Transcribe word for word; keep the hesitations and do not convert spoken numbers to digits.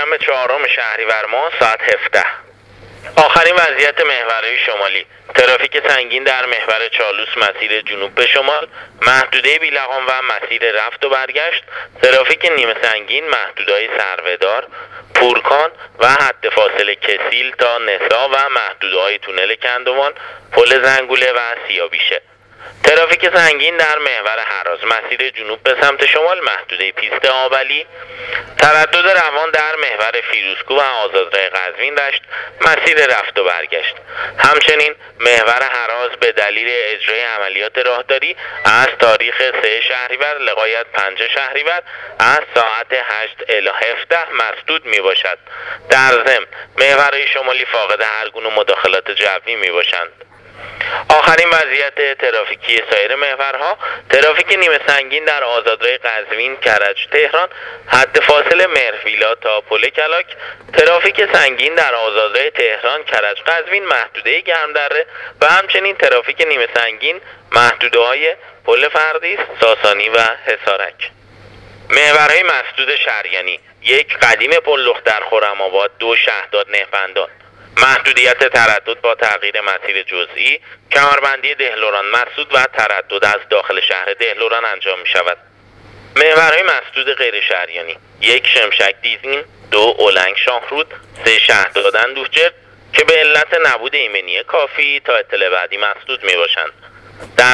دوشنبه چهارم شهریور ماه ساعت هفده. آخرین وضعیت محورهای شمالی: ترافیک سنگین در محور چالوس مسیر جنوب به شمال، محدوده بیلقان و مسیر رفت و برگشت، ترافیک نیمه سنگین محدودهای سروه‌دار، پورکان و حد فاصله کسیل تا نسا و محدودهای تونل کندوان، پل زنگوله و سیابیشه. ترافیک سنگین در محور هراز مسیر جنوب به سمت شمال، محدوده پیست آبلی، تردد روان در محور فیروزکو و آزادراه قزوین رشت مسیر رفت و برگشت. همچنین محور هراز به دلیل اجرای عملیات راهداری از تاریخ سه شهریور لغایت پنج شهریور از ساعت هشت الی هفده مسدود می باشد. در ضمن محورهای شمالی فاقد هر گونه مداخلات جوی می باشند. آخرین وضعیت ترافیکی سایر محورها: ترافیک نیمه سنگین در آزادراه قزوین کرج تهران حد فاصله مهرویلا تا پل کلاک، ترافیک سنگین در آزادراه تهران کرج قزوین محدوده گرمدره و همچنین ترافیک نیمه سنگین محدوده های پل فردیس، ساسانی و حصارک. محورهای مسدود شریانی: یک قدیم پل لخت در خرم‌آباد، دو شهداد نهپندان. محدودیت تردد با تغییر مسیر جزئی، کمربندی دهلوران مسدود و تردد از داخل شهر دهلوران انجام می شود. محورهای مسدود غیر شهریانی: یک شمشک دیزین، دو اولنگ شاهرود، سه شهداد اندوهجرد که به علت نبود ایمنی کافی تا اطلاع بعدی مسدود می باشند. در